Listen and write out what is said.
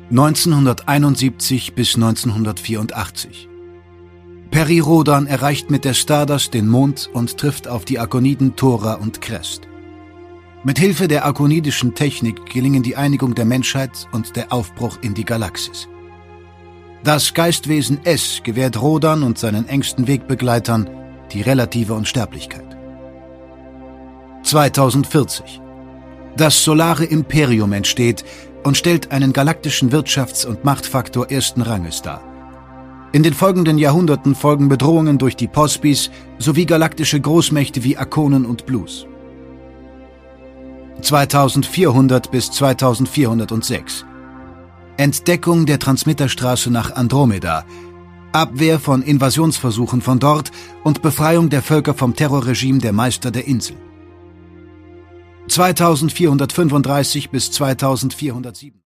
1971 bis 1984. Peri Rhodan erreicht mit der Stardust den Mond und trifft auf die Arkoniden Thora und Krest. Mit Hilfe der arkonidischen Technik gelingen die Einigung der Menschheit und der Aufbruch in die Galaxis. Das Geistwesen S gewährt Rhodan und seinen engsten Wegbegleitern die relative Unsterblichkeit. 2040. Das Solare Imperium entsteht und stellt einen galaktischen Wirtschafts- und Machtfaktor ersten Ranges dar. In den folgenden Jahrhunderten folgen Bedrohungen durch die Pospis sowie galaktische Großmächte wie Akonen und Blues. 2400 bis 2406. Entdeckung der Transmitterstraße nach Andromeda, Abwehr von Invasionsversuchen von dort und Befreiung der Völker vom Terrorregime der Meister der Insel. 2435 bis 2407.